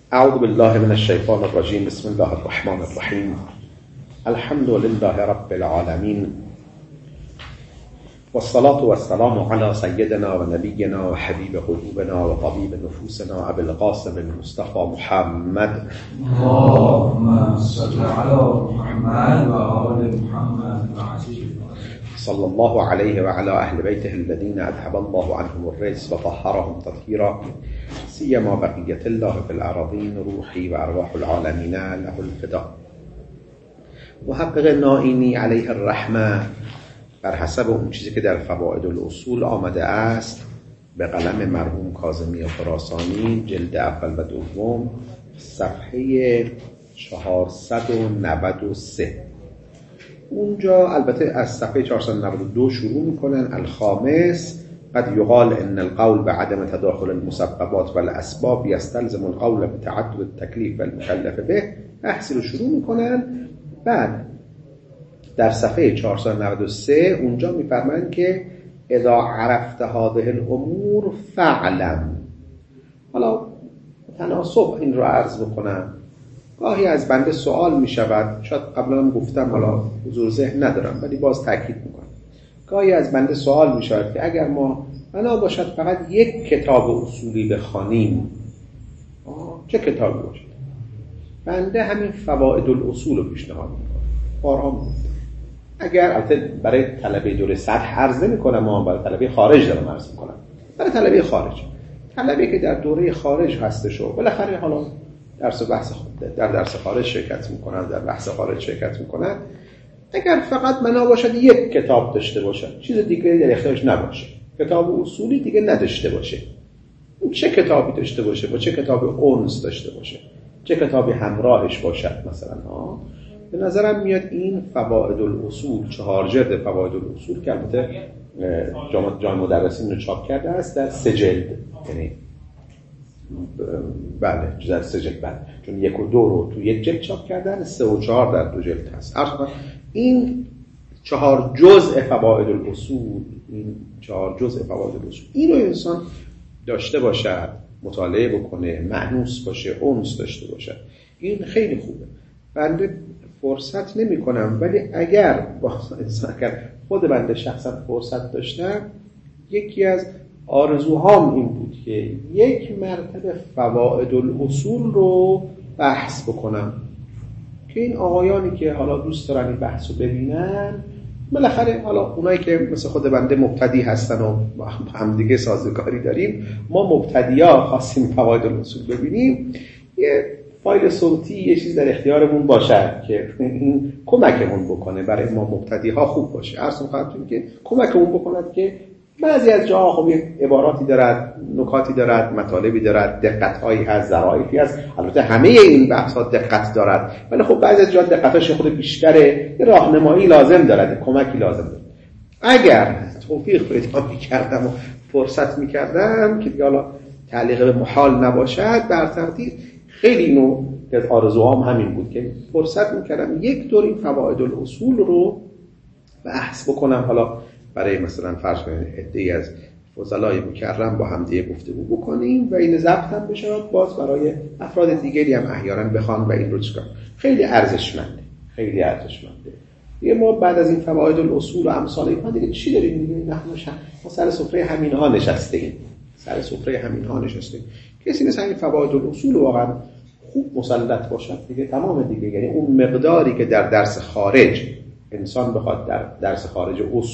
اعوذ بالله من الشیطان الرجیم. بسم الله الرحمن الرحیم. الحمد لله رب العالمین والصلاة والسلام على سيدنا ونبينا وحبيب قلوبنا وطبيب نفوسنا أبي القاسم المصطفى محمد. اللهم صل على محمد وآل محمد صلى الله عليه وعلى أهل بيته الذين أذهب الله عنهم الرجس وطهرهم تطهيرا، سيما بقية الله في الأراضين، روحي وأرواح العالمين له الفداء. محقق نائینی علیه الرحمه بر حسب اون چیزی که در فوائد الاصول آمده است به قلم مرحوم کاظمی خراسانی، جلد اول و دوم، صفحه 493. اونجا البته از صفحه 492 شروع میکنن. الخامس قد یقال ان القول بعدم تداخل المسببات والاسباب یستلزم القول بتعدد التکلیف والمکلف به. بحثی رو شروع میکنن. بعد در صفحه 493 اونجا میفرمایند که اذا عرفت هذه الامور فاعلم. حالا تناسب این رو عرض بکنم. گاهی از بنده سوال میشود، شاید قبلا هم گفتم، حالا حضور ذهن ندارم ولی باز تاکید میکنم. گاهی از بنده سوال میشود که اگر ما بنا باشد فقط یک کتاب اصولی بخوانیم، چه کتابی باشد؟ بنده همین فوائد الاصول رو پیشنهاد میکنم. بارها گفتم اگر البته برای طلبه دوره سطح عرض نمیکنم، ما برای طلبه خارج دارم عرض میکنم. برای طلبه خارج، طلبه که در دوره خارج هستش و بالاخره حالا در درس خارج شرکت میکنن، در بحث خارج شرکت میکنن، اگر فقط بنا باشد یک کتاب داشته باشد، چیز دیگه در اختیارش نباشه، کتاب اصولی دیگه نداشته باشه، چه کتابی داشته باشه، با چه کتاب اونس داشته باشه، چه کتابی همراهش باشد مثلا به نظرم میاد این فوائد الاصول، 4 جلد فوائد الاصول که البته جامعه مدرسین رو چاپ کرده است در 3 جلد، یعنی بله در 3 جلد، بله چون 1 و 2 رو تو 1 جلد چاپ کردن، 3 و 4 در 2 جلد هست. این 4 جزء فوائد الاصول، این 4 جزء فوائد الاصول، اینو انسان داشته باشد، مطالعه بکنه، مأنوس باشه، اونس داشته باشه، این خیلی خوبه. بنده فرصت نمی کنم ولی اگر خود بنده شخصا فرصت داشتم، یکی از آرزوهام این بود که یک مرتبه فوائد الاصول رو بحث بکنم که این آقایانی که حالا دوست دارن این بحث رو ببینن، بالاخره حالا اونایی که مثل خود بنده مبتدی هستن و هم دیگه سازگاری داریم، ما مبتدی‌ها خواستیم فوائد الاصول ببینیم، یه فایل صوتی یه چیز در اختیارمون باشه که این کمکمون بکنه، برای ما مبتدی‌ها خوب باشه. اصلا خواهدتون که کمکمون بکند که بعضی از جاها خب یک عباراتی دارد، نکاتی دارد، مطالبی دارد، دقت‌هایی هست، ظرافی هست. البته همه این بحث‌ها دقت دارد ولی خب بعضی از جاها دقت‌هاش خود بیشتره، یه راهنمایی لازم دارد، کمکی لازم دارد. اگر توفیق پیدا می‌کردم و فرصت می‌کردم که دیگه حالا تعلیق به محال نباشد، بر ترتیب خیلی نوع از آرزوهام همین بود که فرصت می‌کردم یک دور این فوائد الاصول رو بحث بکنم، حالا برای مثلا فرض کنید عده‌ای از فضلای مکرم با هم دیگه گفتگو بکنیم و این ضبط هم بشه، باز برای افراد دیگری هم احیانا بخوان و این رو چیکار. خیلی ارزشمنده، خیلی ارزشمنده. دیگه ما بعد از این فوائد الاصول و امثال اینها دیگه چی داریم دیگه؟ ما سر سفره همینها نشستیم، سر سفره همینها نشستیم. کسی مثلا این فوائد الاصول واقعا خوب مسلط باشد دیگه تمام دیگه. یعنی اون مقداری که در درس خارج انسان بخواد در درس خارج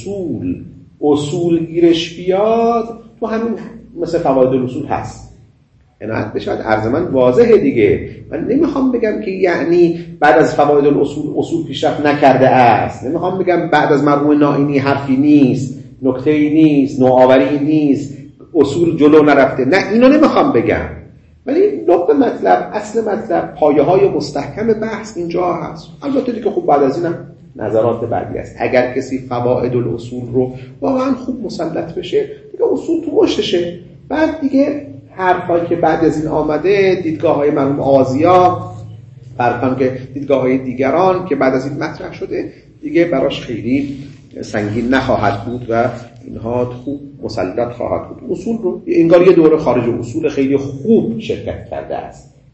اصول گیرش بیاد، تو همین مثل فوائد الاصول هست. عنایت بشود. عرض من واضحه دیگه. من نمیخوام بگم که یعنی بعد از فوائد الاصول پیشرفت نکرده است. نمیخوام بگم بعد از مرحوم نائینی حرفی نیست، نکته‌ای نیست، نوآوری نیست، اصول جلو نرفته. نه، اینو نمیخوام بگم. ولی نقطه مطلب، اصل مطلب، پایه‌های مستحکم بحث اینجا هست. البته دیگه خب بعد از اینم نظرات بعدی است. اگر کسی فوائد الاصول رو واقعا خوب مسلط بشه، دیگه اصول تو مشتشه. بعد دیگه حرفایی که بعد از این آمده، دیدگاه‌های مرحوم آزیا، فرقاً که دیدگاه‌های دیگران که بعد از این مطرح شده، دیگه براش خیلی سنگین نخواهد بود و اینها خوب مسلط خواهد بود. اصول رو انگار یه دوره خارج اصول خیلی خوب شرکت کرده است.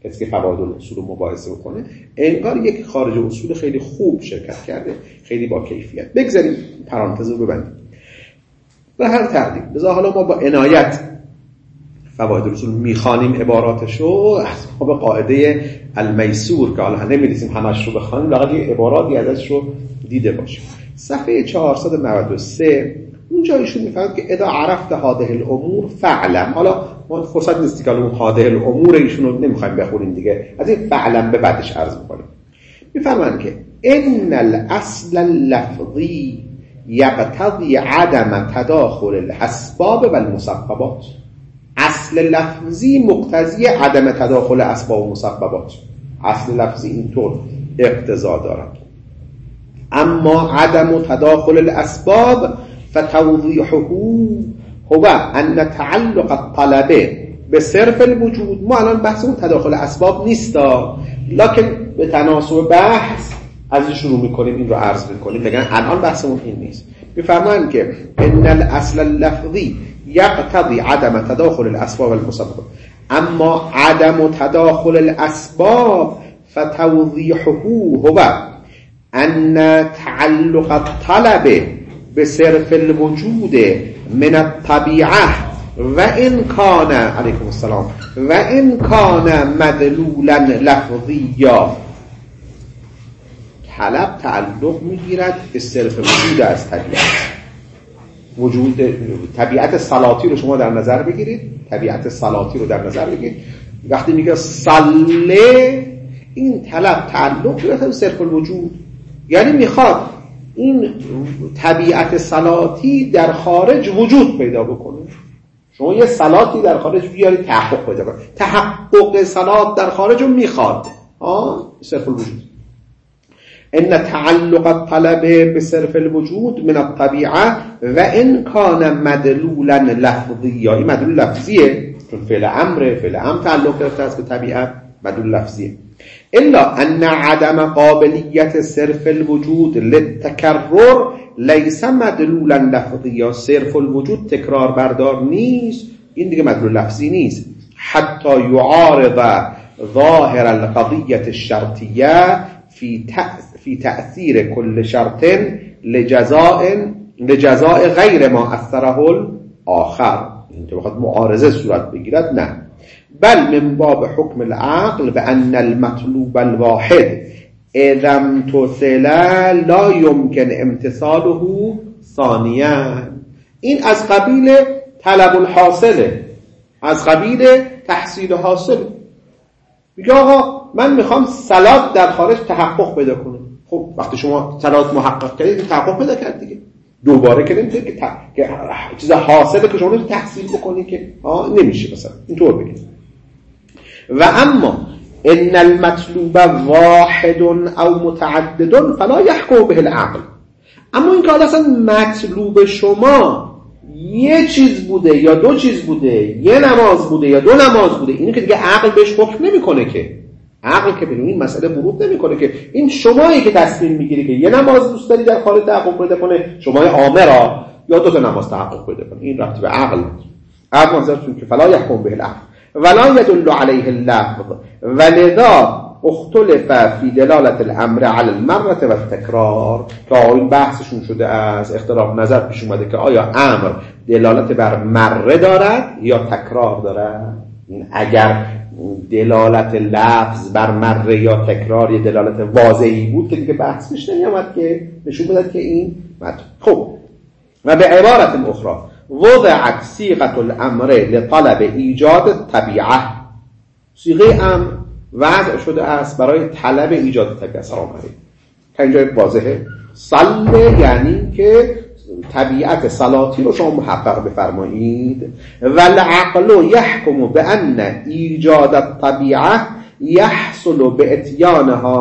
کسی که فواید الاصول رو مباحثه بکنه انگار یک خارج اصول خیلی خوب شرکت کرده، خیلی با کیفیت. بگذاریم پرانتز رو ببندیم. به هر ترتیب بذار حالا ما با عنایت فواید الاصول میخوانیم عباراتشو از باب قاعده المیسور که حالا نمی‌رسیم همش رو بخوانیم، فقط یه عباراتی ازش رو دیده باشیم. صفحه 493 اونجا ایشون میفرماید که اذا عرفت هذه الامور فعلم. حالا ما فرصت نیست که اون هذه الامور ایشون رو نمیخوایم بخونیم دیگه، از این فعلم به بعدش عرض می‌کنیم. میفرمایند که ان الاصل اللفظی یقتضی عدم تداخل الاسباب و المسببات. اصل لفظی مقتضی عدم تداخل اسباب و مسببات. اصل لفظی اینطور اقتضا دارد. اما عدم تداخل الاسباب فتوضیحه هو ان تعلق الطلب بصرف الوجود. ما الان بحثمون تداخل اسباب نیستا، لکن به تناسب بحث از شروع میکنیم، این رو عرض میکنیم. بگن الان بحثمون این نیست. میفرمایند که ان الاصل اللفظی یقتضی عدم تداخل الاسباب والمسببات، اما عدم تداخل الاسباب فتوضیحه هو ان تعلق الطلب بصرف الوجود من الطبیعه و ان کان علیکم السلام و ان کان مدلولا لفظیا. طلب تعلق میگیرد به صرف وجود از طبیعت. وجود طبیعت صلاتی رو شما در نظر بگیرید، طبیعت صلاتی رو در نظر بگیرید. وقتی میگه صله، این طلب تعلق به صرف الوجود، یعنی میخواد این طبیعت صلاتی در خارج وجود پیدا بکنه. شما یه صلاتی در خارج بیارید تحقق پیدا کنه، تحقق صلات در خارج رو میخواد صرف الوجود. ان تعلق الطلب بصرف الوجود من الطبيعه و ان كان مدلولا لفظيا. این مدلول لفظیه چون فعل امر تعلق گرفته است به طبیعت، مدلول لفظیه. الا ان عدم قابلیت صرف الوجود للتکرر لیس مدلولا لفظیا. صرف الوجود تکرار بردار نیست، این دیگه مدلول لفظی نیست. حتی یعارض ظاهر القضیه الشرطیه فی تأثیر کل شرط لجزاء غیر ما اثره الاخر. این تو بخواد معارضه صورت بگیرد نه، بل من باب حکم العقل بأن المطلوب الواحد اذا امتثل لا يمكن امتثاله ثانیا. این از قبیل طلب الحاصله، از قبیل تحصیل حاصله. میگه آقا من میخوام صلات در خارج تحقق پیدا کنه. خب وقتی شما صلات محقق کردید تحقق پیدا کرد دیگه، دوباره که نمیتونید که چیز حاصله که شما رو تحصیل بکنید که نمیشه مثلا اینطور بگید. و اما ان المطلوب واحد او متعدد فلا يحكم به العقل. اما این که اصلا مطلوب شما یه چیز بوده یا دو چیز بوده، یه نماز بوده یا دو نماز بوده، اینو که دیگه عقل بهش حکم نمیکنه که. عقل که به این مسئله ورود نمیکنه که. این شمایی که تصمیم میگیری که یه نماز دوست داری در خارج تحقق پیدا کنه، شمای عامرا، یا دو تا نماز تحقق پیدا کنه، این ربطی به عقل نداره. عقل منظورتون که فلا يحكم به العقل ولا يدل عليه اللفظ ولذا اختلف فی دلالت الامر على المرة والتکرار. که این بحثشون شده از اختلاف نظر پیش اومده که آیا امر دلالت بر مره دارد یا تکرار دارد. این اگر دلالت لفظ بر مره یا تکرار یه دلالت واضحی بود که دیگه بحث پیش نمیامد که نشون بدهد که این مطلب. خب و به عبارت اخرى وضعت صيغه الامر لطلب ایجاد طبیعه. صیغه امر وضع شده است برای طلب ایجاد طبیعه. سلام علیکم. که اینجا واضحه. صله یعنی که طبیعت صلاتی رو شما محقق بفرمایید. والعقل يحكم بأن ایجاد الطبیعه يحصل باتیانها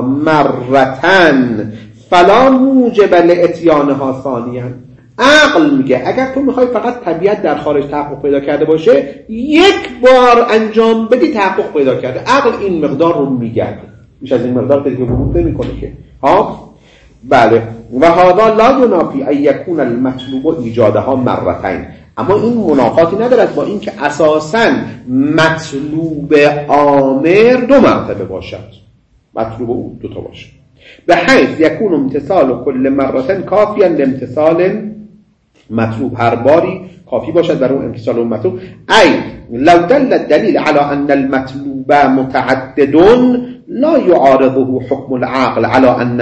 مرتن فلا موجب لاتیانها ثانیا. عقل میگه اگر تو میخوای فقط طبیعت در خارج تحقق پیدا کرده باشه، یک بار انجام بدی تحقق پیدا کرده. عقل این مقدار رو میگه، بیش از این مقدار که دیگه ورود نمیکنه که. بله. و هذا لا ينافي ان يكون المطلوب ایجادها مرتين. اما این منافاتی ندارد با این که اساساً مطلوب آمر 2 مرتبه باشد، مطلوب او 2 تا باشد، به حیث یکون امتثال کل مرتين کافیا لامتثال مطلوب، هر باری کافی باشد برای اون امتثال اون مطلوب. ای لو دل الدلیل على ان المطلوب متعدد لا يعارضه حكم العقل على ان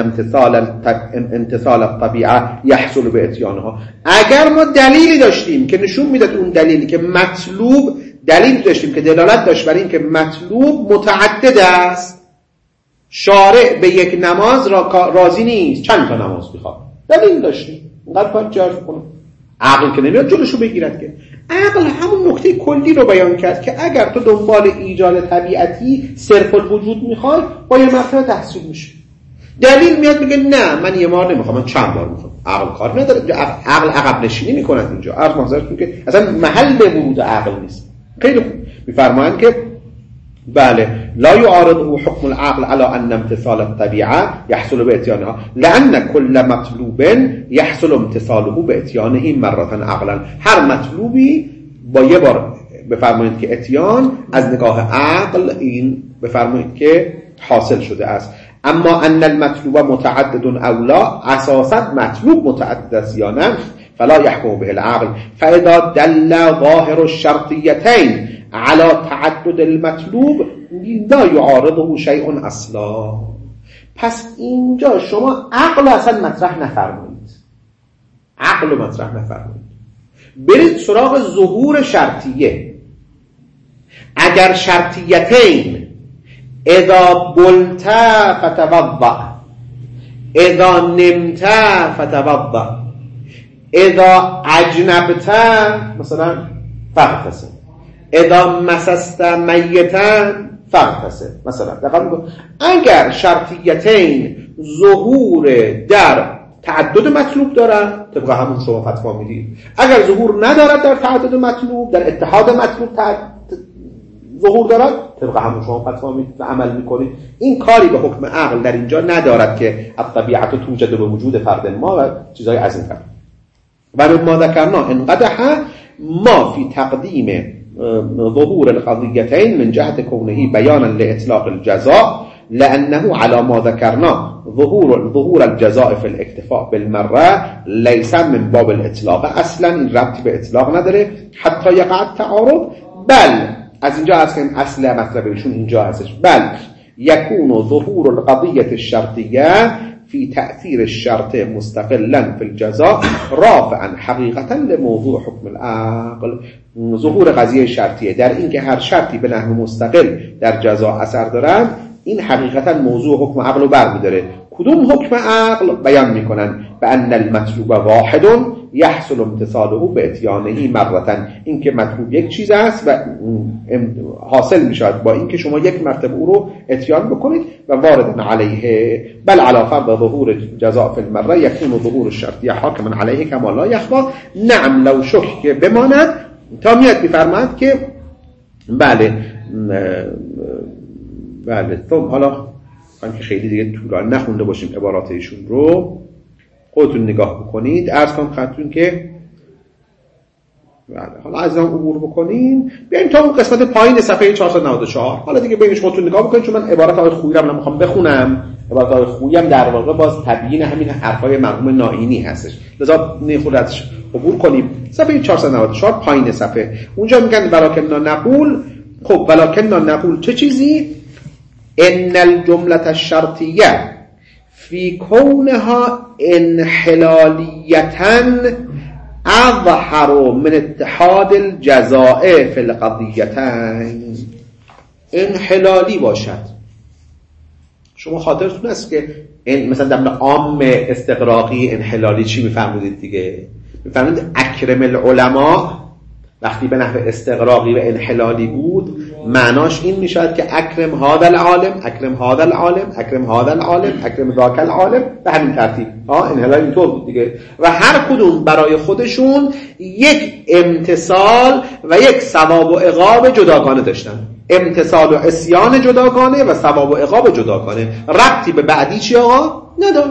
امتثال الطبيعه يحصل باتيانها. اگر ما دلیلی داشتیم که نشون میداد اون دلیلی که مطلوب، دلیل داشتیم که دلالت داشت بر این که مطلوب متعدد است، شارع به یک نماز راضی نیست، چند تا نماز میخواد، دلیل داشتیم، اینقدر باید جرف کنم. عقل که نمیاد جلوشو بگیرد که. عقل همون نکته کلی رو بیان کرد که اگر تو دنبال ایجاد طبیعتی صرف الوجود میخوای با یه مرتبه تحصیل میشه. دلیل میاد میگه نه من یه بار نمیخوام، من چند بار میخوام. عقل کار نداره، عقل عقب نشینی میکنه اینجا. عرض محضرتون که اصلا محل ورود عقل نیست. خیلی خوب میفرمایند که بله لا يعارضه حكم العقل على ان امتثال الطبيعه يحصل باتيانها لان كل مطلوب يحصل امتثاله باتيانه مره عقلا. هر مطلوبی با یه بار بفرمایید که اتیان از نگاه عقل این بفرمایید که حاصل شده است. اما ان المطلوب متعدد او لا، اساسا مطلوب متعدد است یا نه، فلا يحكم به العقل. فاذا دل ظاهر الشرطيتين على تعدد المطلوب لا يعارضه شيء اصلا. پس اینجا شما عقل اصلا مطرح نفرمایید، عقل مطرح نفرمایید، برید سراغ ظهور شرطیه. اگر شرطیتین اذا بلت فتوضأ، اذا نمت فتوضأ، اذا اجنبت مثلا فاغتسل، اذا مسست میتا فاغتسل مثلا. اگر شرطیتین ظهور در تعدد مطلوب دارن طبق همون شما فتوا میدید، اگر ظهور ندارد در تعدد مطلوب، در اتحاد مطلوب ظهور دارد طبق همون شما فتوا میدید و عمل میکنید. این کاری به حکم عقل در اینجا ندارد که الطبیعت توجد به وجود فرد ما و چیزای از این قبیل. و ما ذکرنا انقدح ما فی تقدیم ظهور القضيتين من جهة كونه بيانا لإطلاق الجزاء لأنه على ما ذكرنا ظهور الجزاء في الاكتفاء بالمرة ليس من باب الإطلاق. اصلا این ربطی به اطلاق نداره حتی یقع التعارض، بل از اینجا هست که اصل مطلبشون اینجا هستش، بل يكون ظهور القضية الشرطية في تأثير الشرط مستقلا في الجزاء رافعا حقيقة لموضوع حكم العقل. ظهور قضیه شرطیه در این که هر شرطی به نحو مستقل در جزا اثر دارند، این حقیقتا موضوع حکم عقل رو برمی‌داره. کدوم حکم عقل بیان میکنن؟ بأن المطلوب واحد يحصل امتثاله باتيانه مرة. این که مطلوب یک چیز است و حاصل میشود با این که شما یک مرتبه او رو اتیان بکنید و وارد علیه. بل علی فرض ظهور جزاء فی المره یکون ظهور الشرطیه حاکما علیه کما لا یخفی. نعم لو شک بماند. تا میاد میفرماید که بله حالا من که خیلی دیگه طولانی نخونده باشیم عبارات ایشون رو، خودتون نگاه بکنید. عرض کنم خدمتتون که بله حالا از اون عبور بکنیم بیایم تا اون قسمت پایین صفحه 494. حالا دیگه ببینید خودتون نگاه بکنید، چون من عبارات آقای خویی رو نمیخوام بخونم. عبارات آقای خویی هم در واقع باز تبیین همین حرفای مرحوم نائینی هستش، لذا خود ازش عبور کنیم. صفحه 494 پایین صفحه، اونجا میگن ولکن نقول. خب ولکن نقول چه چیزی؟ ان الجمله الشرطیه فی کونها انحلالیتا اظهر من اتحاد الجزاء فی القضیتین. انحلالی باشد. شما خاطرتون هست که مثلا در عام استقراقی انحلالی چی میفرمودید دیگه؟ میفرمودید اکرم العلماء وقتی به نحو استقراقی و انحلالی بود معناش این میشد که اکرم هذا العالم، اکرم هذا العالم، اکرم هذا العالم، اکرم ذاک العالم، به همین ترتیب. انحلال اینطور بود دیگه. و هر کدوم برای خودشون یک امتثال و یک ثواب و عقاب جداگانه داشتن. امتثال و عصیان جداگانه و ثواب و عقاب جداگانه. ربطی به بعدی چی آقا؟ نداشت.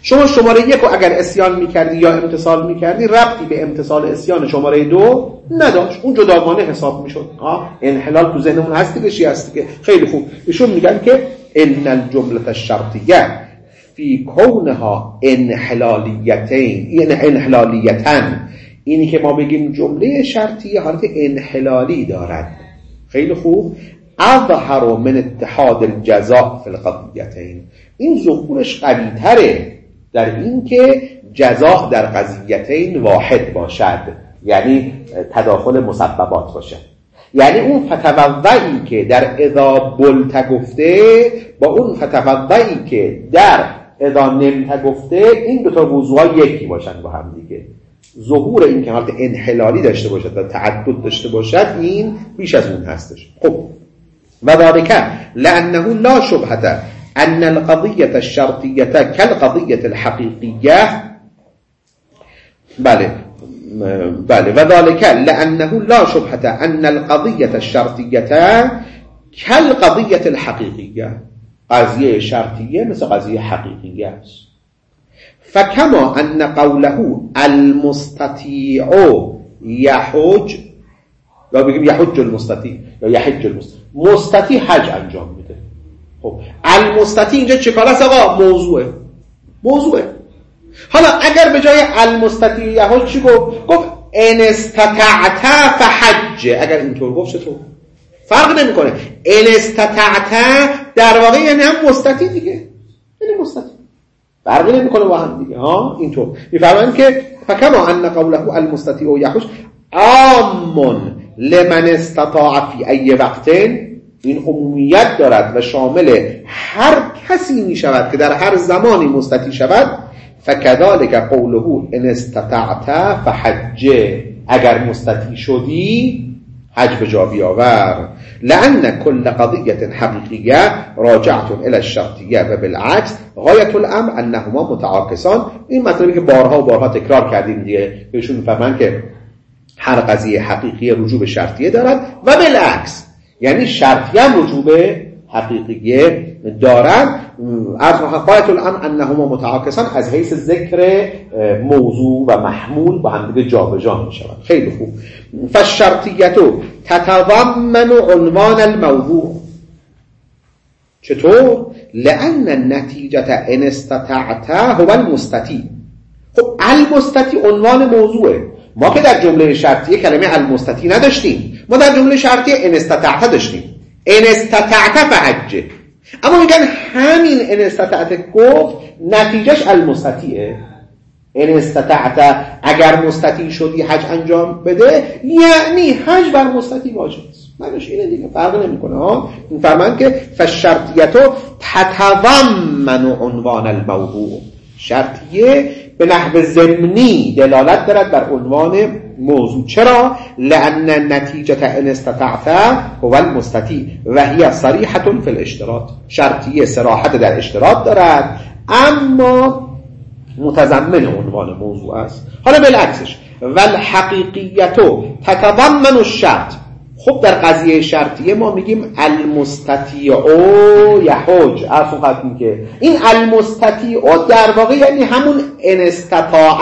شما شماره 1 رو اگر عصیان میکردی یا امتثال میکردی ربطی به امتثال عصیان شماره 2 نداشت، اون جداگانه حساب میشد. انحلال تو ذهنمون هست دیگه، چی هست دیگه؟ خیلی خوب. ایشون میگن که ان الجمله الشرطیه فی کونها انحلالیتین، یعنی انحلالیتن، اینی که ما بگیم جمله شرطیه حالت انحلالی دارد. خیلی خوب. اظهر من اتحاد الجزاء فی القضیتین، این ظهورش قوی تره در این که جزاء در قضیتین واحد باشد، یعنی تداخل مسببات باشد. یعنی اون فتوضعی که در اذا بلت گفته با اون فتوضعی که در اذا نمت گفته، این دوتا وضوها یکی باشن با هم دیگه. ظهور این که حالت انحلالی داشته باشد و تعدد داشته باشد این بیش از اون هستش. خب و ذلك لانه لا شبهه ان القضيه الشرطيه كالقضيه الحقيقيه. بله و ذلك لانه لا شبهه ان القضيه الشرطيه كالقضيه الحقيقيه، قضیه شرطیه مثل قضیه حقیقیه است. فكما ان قوله المستطيع يحج، یا بگیم یحج المستطیع یا یحج المستطیع، مستطیع حج انجام میده. خب المستطیع اینجا چه کار است آقا؟ موضوعه. حالا اگر به جای المستطیع یحج چی گفت ان استطعت فحج، اگر اینطور گفت چطور؟ فرق نمیکنه. ان استطعت در واقع یعنی هم مستطیع دیگه، یعنی مستطیع، فرقی نمیکنه با هم دیگه. اینطور میفهمن که فکما ان قوله المستطیع یحج عام لمن استطاع فی ای وقت، این عمومیت دارد و شامل هر کسی می شود که در هر زمانی مستطیع شود. فکذالک قوله ان استطعت فحج، اگر مستطیع شدی حج به جا بیاور. لأن كل قضية حقيقية راجعة إلى الشرطية و بالعكس غایت الامر انهما متعاکسان. این مطلبی که بارها و بارها تکرار کردیم دیگه، بهشون میفهمن که هر قضیه حقیقی رجوع به شرطیه دارد و بالعکس، یعنی شرطیه هم رجوع به حقیقیه دارد. از غایت الامر انهما متعاکسان از حیث ذکر موضوع و محمول با هم دیگه جابجا میشوند. خیلی خوب. فالشرطیه تتضمن عنوان الموضوع. چطور؟ لأن النتیجه ان استطعت هو المستطیع. خب المستطیع عنوان موضوعه. ما که در جمله شرطیه کلمه المستطیع نداشتیم، ما در جمله شرطیه ان استطعت داشتیم. ان استطعت فحج. اما میگن همین ان استطعت گفت نتیجهش المستطیعه. ان استطعت اگر مستطیع شدی حج انجام بده، یعنی حج بر مستطیع واجب است. معنیش اینه دیگه، فرق نمیکنه. میفهمن که فالشرطیه تتضمن عنوان الموضوع. شرطیه به نحو ضمنی دلالت دارد بر عنوان موضوع. چرا؟ لأن نتیجه ان استطعت هو المستطیع و هی صریحه فی الاشتراط. شرطیه صراحت در اشتراط دارد اما متضمن عنوان موضوع است. حالا بالعکسش والحقیقیه تتضمن الشرط. خب در قضیه شرطیه ما میگیم المستطیع یحج. عرفو خواهدیم که این المستطیع در واقع یعنی همون ان استطاع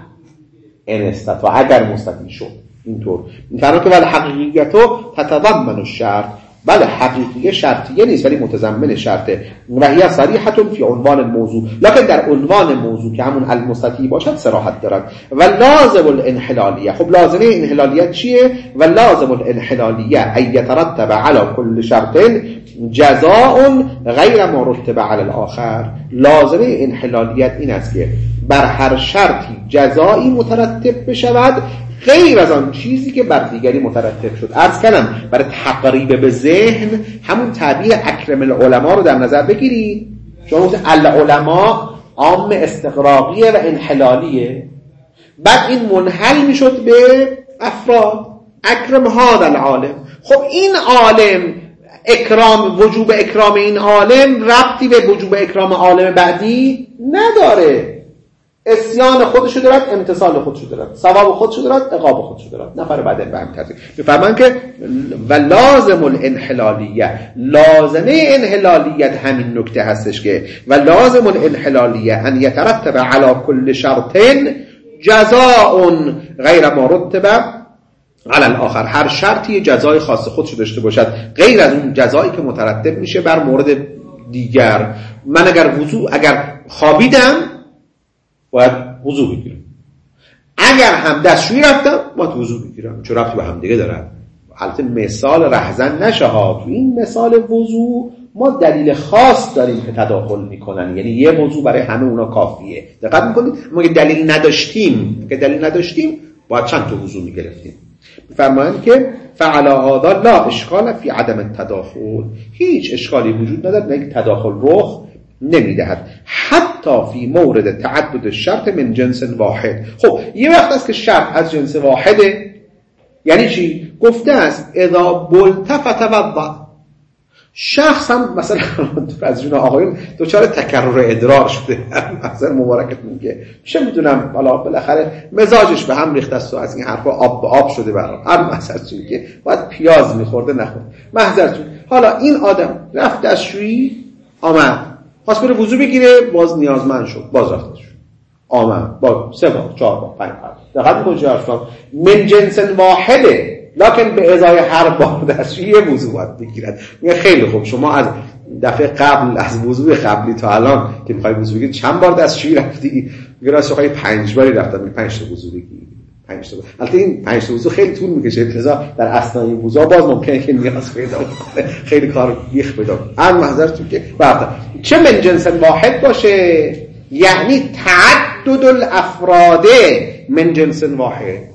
اگر مستطیع شد. اینطور میفهمن که والحقیقیه تتضمن الشرط. بله حقیقیه شرطیه نیست ولی متضمن شرطه و هی صریحه فی عنوان الموضوع، لکن در عنوان موضوع که همون المستطیع باشد صراحت دارد. و لازم الانحلالیه. خب لازمه انحلالیت چیه؟ و لازم الانحلالیه ای یترتب علی کل شرط جزاء غیر ما رتب علی الاخر. لازمه انحلالیت این است که بر هر شرطی جزایی مترتب بشود غیر از آن چیزی که بر دیگری مترتب شد. عرض کردم برای تقریب به ذهن همون تعبیر اکرم العلماء رو در نظر بگیرید. شما گفتید العلماء عام استغراقیه و انحلالیه، بعد این منحل میشد به افراد. اکرم هذا العالم. خب این عالم اکرام، وجوب اکرام این عالم ربطی به وجوب اکرام عالم بعدی نداره. اسیان خودشو دارد، امتثال خودشو دارد، ثواب خودشو دارد، عقاب خودشو دارد. نفر بعد به همین ترتیب میفرمان که و لازم الانحلالیه، لازمه انحلالیت همین نکته هستش که و لازم الانحلالیه ان یترتب علی کل شرط جزاء غیر ما رتب علی الاخر. هر شرطی جزای خاص خودشو داشته باشد غیر از اون جزایی که مترتب میشه بر مورد دیگر. من اگر خوابیدم باید وضو بگیرم، اگر هم دستشویی رفتم باید وضو بگیرم، چون ربطی به هم دیگه دارن. البته مثال رهزن نشه ها، تو این مثال وضو ما دلیل خاص داریم که تداخل میکنن، یعنی یه موضوع برای همه اونا کافیه. دقت میکنید ما که دلیل نداشتیم باید چند تا وضو میگرفتیم. میفرمایند که فعلا هذا لا اشکال فی عدم التداخل، هیچ اشکالی وجود نداره که تداخل رخ نمیدهد حتی فی مورد تعدد الشرط من جنس واحد. خب یه وقت است که شرط از جنس واحده، یعنی چی؟ گفته است اذا بلت فتوضا. شخص هم مثلا از جون آقایون دوچار تکرر ادرار شده، مثلا مبارکت میگه چه میدونم حالا بالاخره مزاجش به هم ریخته است و از این حرفا آب به آب شده برام، هر مثلا چی که باید پیاز میخورده نخورد محضرتون. حالا این آدم رفت دستشویی آمد خواست بره وضو بگیره، باز نیازمند شد، باز رفت دستشویی آمد با 3 بار 4 بار 5 بار. دقت میکنید چرا من جنس واحده لکن به ازای هر بار دستشویی وضو باید بگیرد. میگه خیلی خوب، شما از دفعه قبل از وضوء قبلی تا الان که میخوای وضو بگیری چند بار دستشویی رفتی؟ میگه راستش 5 باری رفتم. میگه 5 تا وضو بگیری، 5 تا. البته این 5 تا وضو خیلی طول میکشه، لذا در اثنای وضو باز ممکنه که نیاز پیدا کنه، خیلی کار بیخ پیدا کنه. الان محضرتون که بعد چه من جنس واحد باشه، یعنی تعدد الافراد من جنس واحد،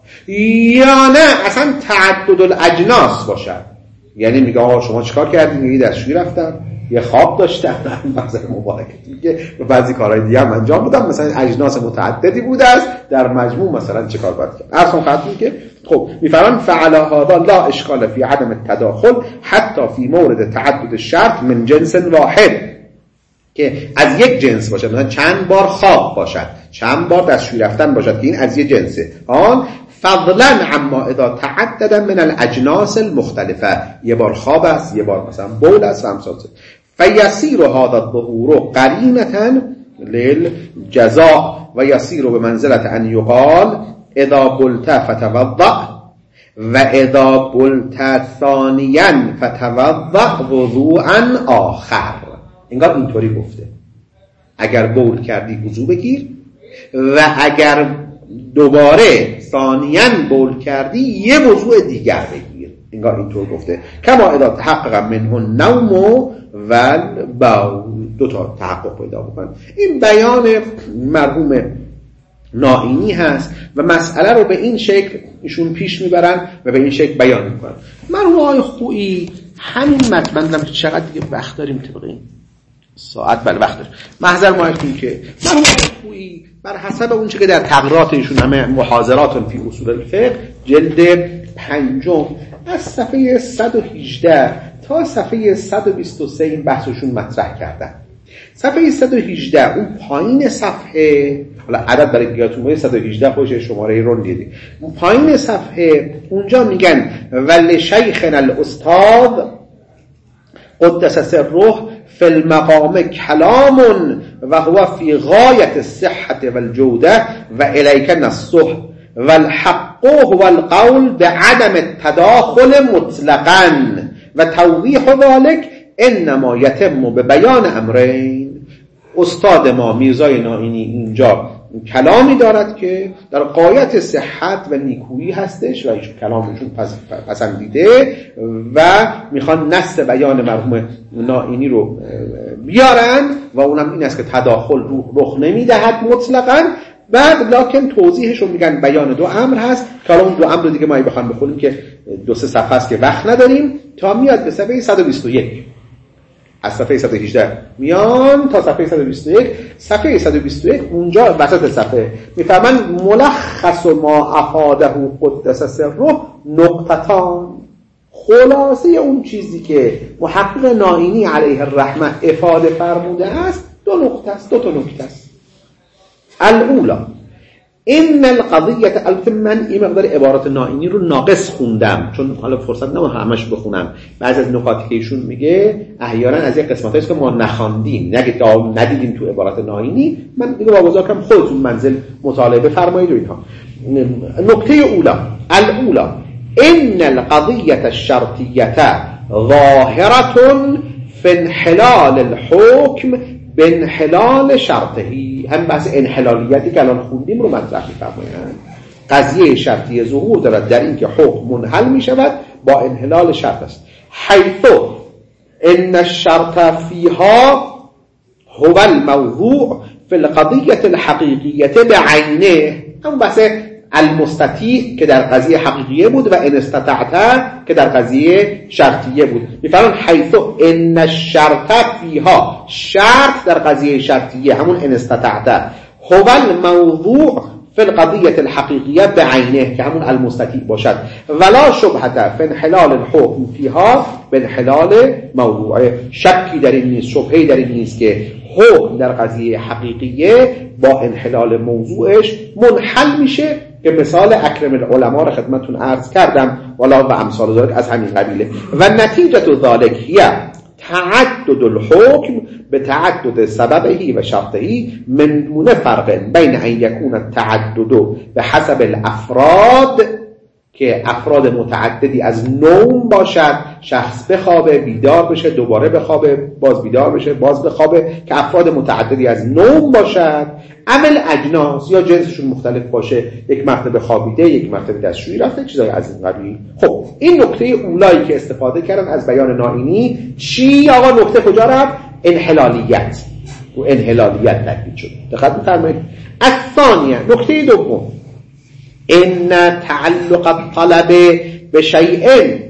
یا نه اصلا تعدد الاجناس باشد. یعنی میگه آقا شما چیکار کردین؟ میگی دستشویی رفتم، یه خواب داشتم، مثلا مبارکت میگه و بعضی کارهای دیگه هم انجام بدم، مثلا اجناس متعددی بوده است، در مجموع مثلا چه کار باید کرد. اصلا خاطر که خب میفرمان فعلا هذا لا اشکال فی عدم التداخل حتی فی مورد تعدد الشرط من جنس واحد، که از یک جنس باشد، مثلا چند بار خواب باشد، چند بار دستشویی رفتن باشد که این از یک جنسه. فضلا عما اذا تعدد من الاجناس المختلفه، یه بار خواب است، یه بار مثلا بول است و امثال ذلك. فیسیر هذا الظهور قرینه للجزاء و یسیر بمنزله ان یقال اذا بلت فتوضا و اذا بلت ثانیا فتوضا وضوءا آخر. انگار اینطوری گفته اگر بول کردی وضو بگیر و اگر دوباره ثانیاً بول کردی یه وضوء دیگر بگیر. انگار اینطور گفته کما اذا تحقق منه النوم و البول، 2 تا تحقق پیدا بکنه. این بیان مرحوم نائینی هست و مسئله رو به این شکل ایشون پیش میبرن و به این شکل بیان میکنن. مرحوم آقای خویی همین مطلب چقدر دیگه وقت داریم طبق این ساعت؟ بله وقت داریم. محضر مایتون که مرحوم خویی بر حسب اون چه که در تقریرات ایشون همه محاضرات فی اصول الفقه جلد 5 از صفحه 118 تا صفحه 123 این بحثشون مطرح کردن. صفحه 118 اون پایین صفحه، حالا عدد برای بیاتون باید 118 خودش شماره رو دیدی، اون پایین صفحه اونجا میگن ولی شیخنا الاستاذ قدس سره فی المقام کلام و هو فی غایت الصحة والجودة و الیک نصه والحق هو القول بعدم التداخل مطلقا و توضیح ذلك انما یتم ببیان امرین. استاد ما میرزای نائینی اینجا کلامی دارد که در غایت صحت و نیکویی هستش و ایشون کلامشون پسندیده و میخوان نص بیان مرحوم نائینی رو بیارن و اونم این است که تداخل رخ نمیدهد مطلقاً. بعد لکن توضیحش رو میگن بیان 2 امر هست که حالا اون 2 امر رو دیگه ما بخوام بخونیم که 2-3 صفحه است که وقت نداریم تا میاد به صفحه 121. از صفحه 118 میان تا صفحه 121. صفحه 121 اونجا وسط صفحه میفهمن ملخص ما افاده قدس سره نقطتان. خلاصه اون چیزی که محقق نائینی علیه الرحمه افاده فرموده است 2 نقطه است، 2 تا نکته است. الاولا این القضیه، البته من این مقدار عبارات نائینی رو ناقص خوندم چون حالا فرصت نمون همش بخونم. بعضی از نکاتی که ایشون میگه احیانا از یک قسمتایی است که ما نخواندیم، نگید ندیدیم تو عبارات نائینی، من دیگه واگذار کنم خودتون منزل مطالعه بفرمایید و اینها. نکته اولا الاولا ان القضیه الشرطیه ظاهره فی انحلال الحکم بانحلال شرطهی. هم بحث انحلالیتی که الان خوندیم رو مطرح می‌فرمایند. قضیه شرطی ظهور دارد در این که حکم منحل می‌شود با انحلال شرط است. حیث ان الشرط فیها هو الموضوع فی القضیه الحقیقیه بعینه. هم بحث المستطیع که در قضیه حقیقیه بود و ان استطعت که در قضیه شرطیه بود. میفرمان حیث ان الشرط فیها، شرط در قضیه شرطیه همون ان استطعت، هو الموضوع فی القضیه الحقیقیه بعینه که همون المستطیع باشد. ولا شبهه فی انحلال الحکم فیها بانحلال موضوعه. شکی در این نیست، شبهه‌ای در این نیست که حکم در قضیه حقیقیه با انحلال موضوعش منحل میشه که مثال اکرم العلماء را خدمتتون عرض کردم والا و امثال ذلك از همین قبیله. و نتیجه ذلك هي تعدد الحکم به تعدد سببه و شرطه من دون فرق بین ان یکون التعدد به حسب الافراد، که افراد متعددی از نوم باشد، شخص بخوابه بیدار بشه دوباره بخوابه باز بیدار بشه باز بخوابه، که افراد متعددی از نوم باشد، عمل اجناس یا جنسشون مختلف باشه، یک مرتبه خوابیده یک مرتبه دستشویی رفته چیزای از این قبیل. خب این نکته اولایی که استفاده کردن از بیان نائینی چی؟ آقا نکته کجا رفت؟ انحلالیت و انحلالیت تاکید شد. دقت می‌فرمایید. الثانیه، نکته دوم، ان تعلق الطلب بشيء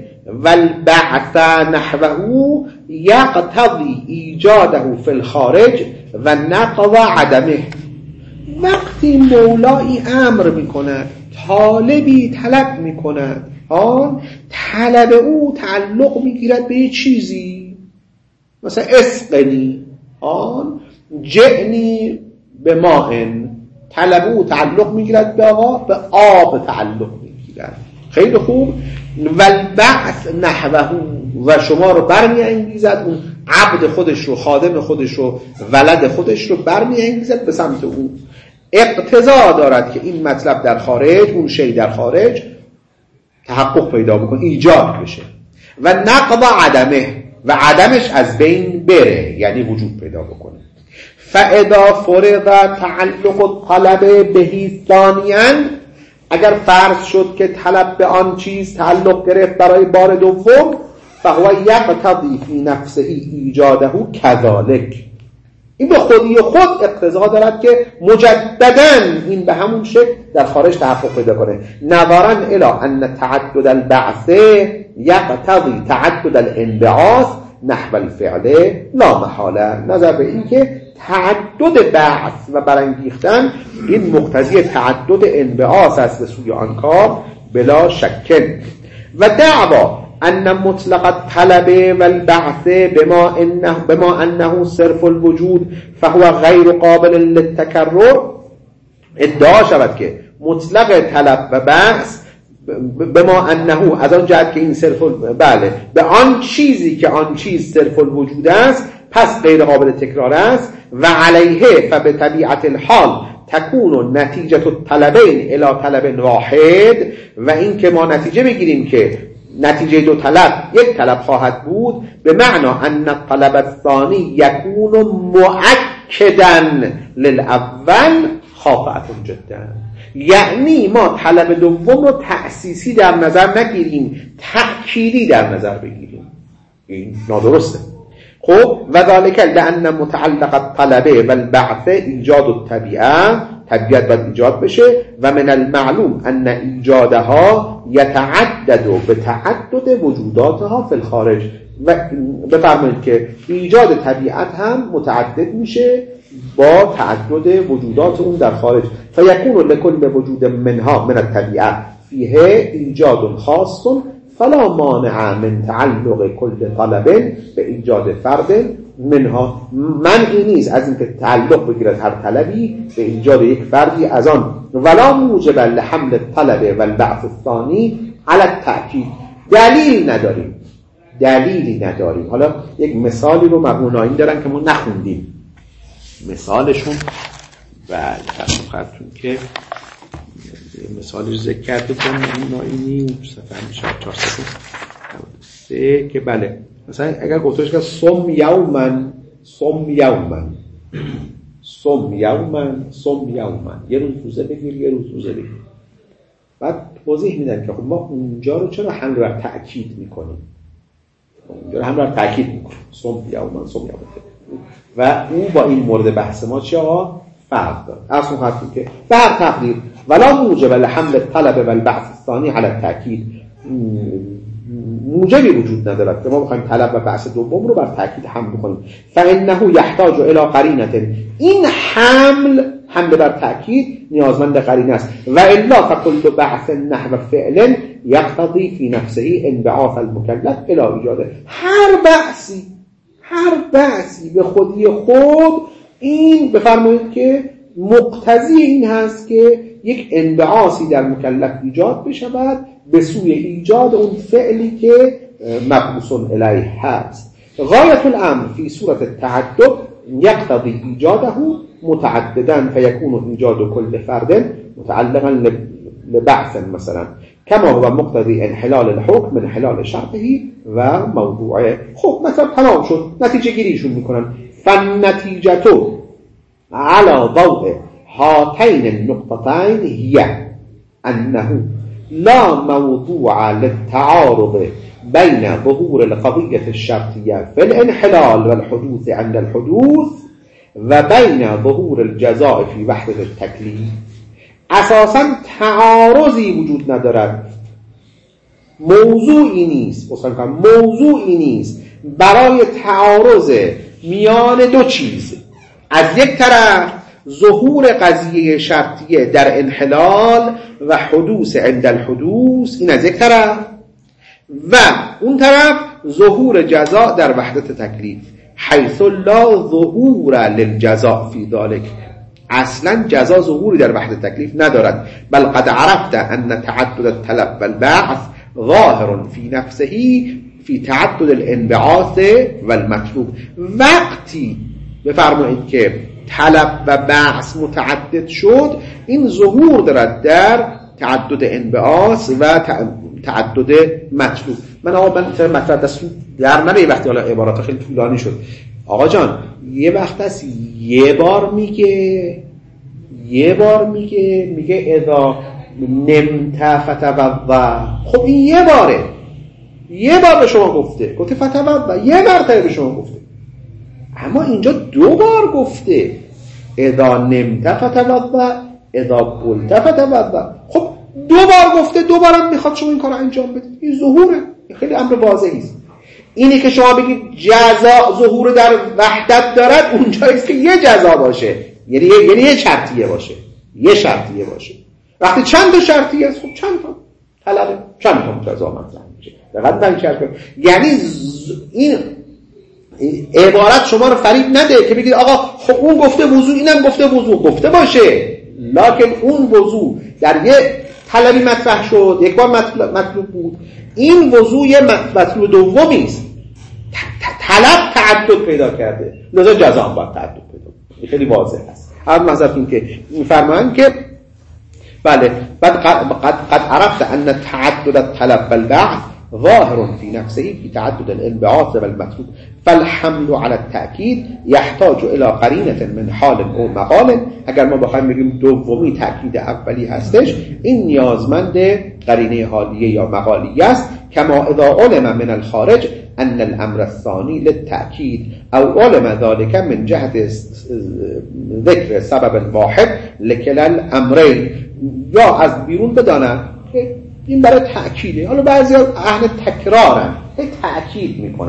والبعث نحوه يقتضي ایجاده في الخارج و نقض عدمه. وقتی مولایی امر میکند، طالبی طلب میکند، طلب او تعلق میگیرد به یه چیزی، مثلا اسقنی، جئنی به ماهن، طلب او تعلق میگیرد به آب تعلق میگیرد. خیلی خوب. والبعث نحوه، و شما رو برمی انگیزد، اون عبد خودش رو، خادم خودش رو، ولد خودش رو برمی انگیزد به سمت اون. اقتضا دارد که این مطلب در خارج، اون شی در خارج تحقق پیدا بکنه، ایجاد بشه. و نقض عدمه، و عدمش از بین بره، یعنی وجود پیدا بکنه. فاذا فرض تعلق الطلب به ثانیاً، اگر فرض شد که طلب به آن چیز تعلق گرفت برای بار دوم، فهو یقتضی فی نفسه ایجاده کذالک، این به خودی خود اقتضا دارد که مجدداً این به همون شکل در خارج تحقق پیدا کنه. نظراً الی ان تعدد البعث یقتضی تعدد الانبعاث نحو الفعل لا محاله، نظر به این که تعدد بعث و برانگیختن این مقتضی تعدد انبعاث است به سوی آن کار بلا شک. و دعوا ان مطلق الطلب والبعث بما انه صرف الوجود فهو غیر قابل للتکرر، ادعا شود که مطلق طلب و بعث بما انه، از آن جهت که این صرف بله به آن چیزی که آن چیز صرف الوجود است پس غیر قابل تکرار است. و علیه فبطبیعت الحال تکون نتیجه الطلبین الی طلب واحد، و این که ما نتیجه بگیریم که نتیجه دو طلب یک طلب خواهد بود، به معنا ان الطلب الثانی یکون مؤکدا للاول خاطئه جدا، یعنی ما طلب دوم رو تأسیسی در نظر نگیریم، تأکیدی در نظر بگیریم. این نادرسته. خب و ذالک لأن متعلق الطلب والبعث ایجاد الطبیعه، طبیعت باید ایجاد بشه، و من المعلوم ان ایجادها یتعدد به تعدد وجوداتها فی الخارج، و بفرمایید که ایجاد طبیعت هم متعدد میشه با تعدد وجودات اون در خارج. فیکون لکل وجود منها من الطبیعه فیه ایجاد خاص فلا مانع من تعلق کل طلب به ایجاد فرد منها. منعی نیست از اینکه تعلق بگیرد هر طلبی به ایجاد یک فردی از آن. ولا موجب لحمل الطلب و البعث الثانی علی التأکید. دلیلی نداریم. حالا یک مثالی رو مرحوم دارن که ما نخوندیم. مثالشون خدمتتون که مثالش ذکر کرده بودم ناینی صفحه 403 که بله مثلا اگر گفتش که صم یومن یه روز روزه بگیر بعد توضیح میدن که خب ما اونجا رو چرا حمل بر تأکید میکنیم صم یومن و او با این مورد بحث ما چه فرق داره. اصلا خواهد که به هر تقدیر ولا موجب لحمل الطلب و البعث الثانی علی التأکید، موجبی وجود ندارد که ما بخوایم طلب و بعث دوم رو بر تأکید حمل کنیم. فانه یحتاج الی قرینه، این حمل بر تأکید نیازمند قرینه است. و الا فکل بعث نحو فعل یقتضی فی نفسه انبعاث المکلف الی ایجاده. هر بعثی به خودی خود این بفرمایید که مقتضی این هست که یک انبعاثی در مکلف ایجاد بشود به سوی ایجاد اون فعلی که مبعوث الیه هست. غایت الامر فی صورت التعدد یقتضی ایجاده متعددا فیکون ایجاد کل فرد متعلقا لبعث مثلا کما هو مقتضی انحلال الحکم من انحلال شرطه و موضوعه. خب مثلا تمام شد، نتیجه گیریشون میکنن. فالنتیجه على ضوء هاتين النقطتين هي أنه لا موضوع للتعارض بين ظهور القضية الشرطية في الانحلال والحدوث عند الحدوث وبين ظهور الجزاء في وحدة التكليف. اساساً تعارضی وجود ندارد، موضوعی نیست برای تعارض میان دو چیز. از یک طرف ظهور قضیه شرطیه در انحلال و حدوث عند الحدوث، این از یک طرف، و اون طرف ظهور جزاء در وحدت تکلیف، حیث لا ظهور للجزاء فی ذلك. اصلا جزاء ظهوری در وحدت تکلیف ندارد. بل قد عرفت ان تعدد الطلب والبعث ظاهر فی نفسه فی تعدد الانبعاث والمطلوب. وقتی بفرمایید که طلب و بعث متعدد شد، این ظهور دارد در تعدد انبعاث و تعدد مطلوب. من مطلب دست در نمیه وقتی حالا عبارات خیلی طولانی شد. آقا جان یه وقت هست یه بار میگه اذا نمت فتوضا. خب این یه بار به شما گفته فتوضا، یه مرتبه به شما گفته، اما اینجا دو بار گفته اذا نمت فتوضا اذا قلت فتوضا. خب دو بار گفته، دو بارم میخواد شما این کار انجام بدید. این ظهوره، خیلی امر واضحی است. اینی که شما بگید جزا ظهور در وحدت دارد، اونجاییست که یه جزا باشه، یعنی یه شرطیه باشه. وقتی چند تا شرطیه است، خب چند تا طلبه، چند تا جزا مطرح میشه. دقیقاً تنکر. یعنی این عبارت شما رو فریب نده که بگید آقا خب اون گفته وضو، اینم گفته وضو، گفته باشه، لکن اون وضو در یه طلبی مطرح شد، یک بار مطلوب بود، این وضو یه مطلوب دومی است، طلب تعدد پیدا کرده، لذا جزا هم باید تعدد پیدا کنه. این خیلی واضح است. هر مذهب این که میفرمایند که بله قد عرفت ان تعدد الطلب والبعث ظاهر في نفسه في تعدد الانبعاث والمطلوب فالحمل على التأكيد يحتاج الى قرینه من حال او مقال. اگر ما بخوایم بگیم دومی تأکید اولی هستش، این نیازمند قرینه حالیه یا مقالیه است. کما اذا علم من الخارج ان الامر الثاني للتأكيد او علم ذلك من جهت ذکر سبب واحد لكلا الامرين، یا از بیرون بدانند این برای تأکیده. حالا بعضی اهل تکرارن، تأکید میکنن،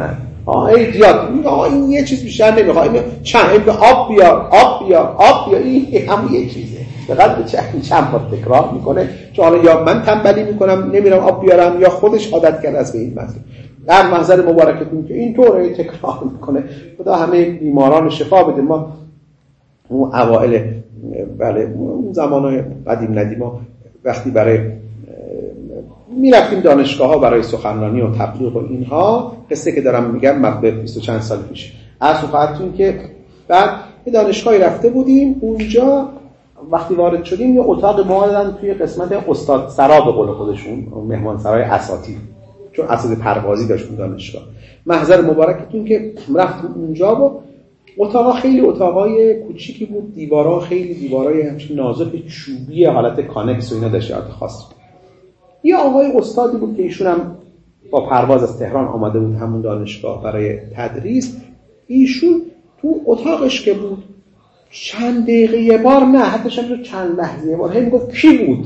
ای زیاد این یه چیز بیشتر نمیخواد، این چند آب بیار این هم یه چیزه. فقط به چند بار تکرار میکنه، چون حالا یا من تنبلی میکنم نمیرم آب بیارم، یا خودش عادت کرده از به این مسئله. در محضر مبارکتون که اینطوره تکرار میکنه، خدا همه بیماران شفا بده. ما اون اوائل اون زمانهای قدیم ندیما وقتی برای میرفتیم دانشگاه ها برای سخنرانی و تبلیغ و اینها، قصه که دارم میگم مقدار 20 چند سال پیش عرض خدمتتون که بعد به دانشگاهی رفته بودیم، اونجا وقتی وارد شدیم یه اتاق ما دادن توی قسمت استاد سرا به قول خودشون، مهمان سرای اساتید، چون اساتید پروازی داشت اون دانشگاه. محضر مبارکتون که رفتیم اونجا و اتاقا خیلی اتاقای کوچیکی بود، دیوارا خیلی دیوارای همچین نازک چوبی حالت کانکس و اینا داشت، حالت خاص. یه آقای استادی بود که ایشون هم با پرواز از تهران آمده بود همون دانشگاه برای تدریس. ایشون تو اتاقش که بود چند دقیقه یه بار، نه حتی چند لحظه یه بار هم گفت کی بود.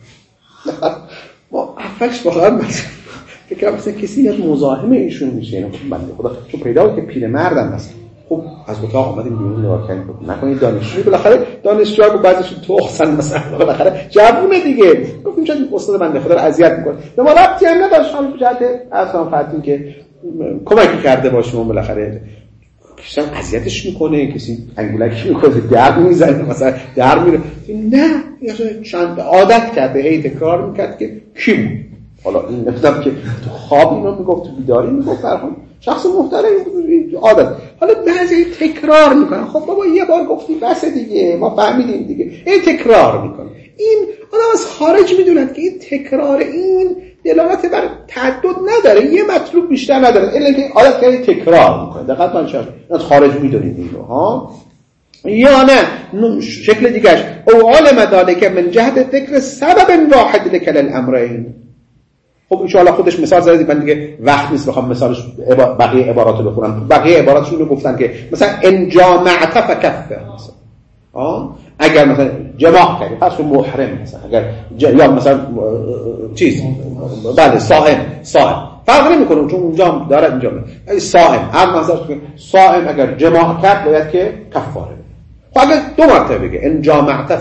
ما اولش واقعا فکر مثلا کسی میاد مزاحم ایشون میشه، اینا بنده خدا چون پیدا بود که پیرمردن هست. خب از اتاق اومدیم بیرون نگاه کردیم، نکنید دانشجوی بالاخره دانشجو رو بعضیشون توخسن مثلا بالاخره جوونه دیگه، گفتیم شاید استاد بنده خدا رو اذیت میکنه، به ما ربطی هم نداشت، هم جهت اصلا فهمیدیم که کمکی کرده باشیم و بالاخره کسی هم اذیتش میکنه، کسی انگولکی میکنه، در میزنه مثلا در میره، نه چند عادت کرده هی تکرار میکرد که کی بود. حالا این نمیدونم که تو خواب اینو میگفت، تو بیداری میگفت، در حال شخص محترم عادت. حالا بعضی تکرار میکنن، خب بابا یه بار گفتی بس دیگه، ما فهمیدیم دیگه، این تکرار میکنه. این آدم از خارج میدونند که این تکرار این دلالت بر تعدد نداره، یه مطلوب بیشتر نداره، الا اینکه عادت کردی تکرار میکنه. دقت من شد از خارج میدونید اینو ها، یا نه شکل دیگهش او علم ذالک من جهت ذکر سبب واحد لکل الامرین. خب ان شاء الله خودش مثال زدید، من دیگه وقت نیست بخوام مثالش بقیه عباراتو بخونم. بقیه عباراتشون رو گفتن که مثلا ان جامعت فکفر، مثلا اگر مثلا جماع کردی پس تو محرم، مثلا اگر یا مثلا چیز بله صائم فرق نمیکنه چون اونجا داره اینجا صائم، اما مثلا صائم اگر جماع کرد باید که کفاره بده. خب اگر دو مرتبه بگه ان جامعت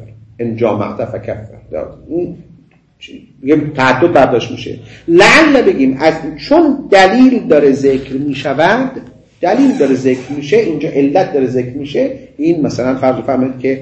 فکفر این یه تعدد برداشت میشه. لعل بگیم از چون دلیل داره ذکر میشود، دلیل داره ذکر میشه، اینجا علت داره ذکر میشه، این مثلا فرض فرمایید که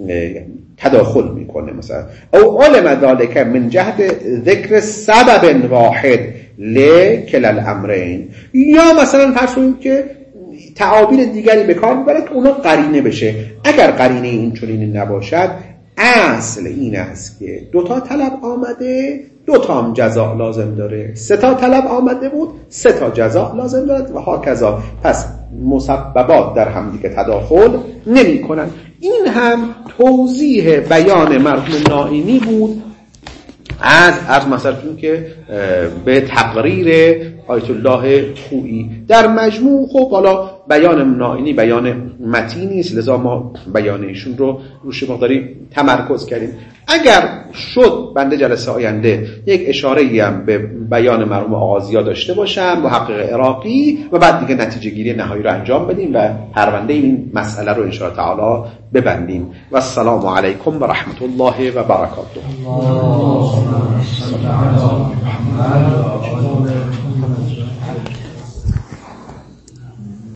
تداخل میکنه، مثلا او علم ذالک من جهت ذکر سبب واحد لکل الامرین، یا مثلا فرض کنید که تعابیر دیگری به کار میبره که اونا قرینه بشه. اگر قرینه این چنین نباشد، اصل این است که دوتا طلب آمده، دوتا هم جزا لازم داره، سه تا طلب آمده بود، سه تا جزا لازم دارد و هاکذا. پس مسببات در هم دیگه تداخل نمی کنن. این هم توضیح بیان مرحوم نائینی بود از مثلا که به تقریر آیت الله خویی. در مجموع خب حالا بیان نائینی بیان متینی است، لذا ما بیان ایشون رو روش مقداری تمرکز کردیم. اگر شد بنده جلسه آینده یک اشاره‌ای هم به بیان مرحوم آغازیا داشته باشم، محقق عراقی، و بعد دیگه نتیجه گیری نهایی رو انجام بدیم و پرونده این مسئله رو ان شاء الله تعالی ببندیم. و السلام علیکم و رحمت الله و برکاته.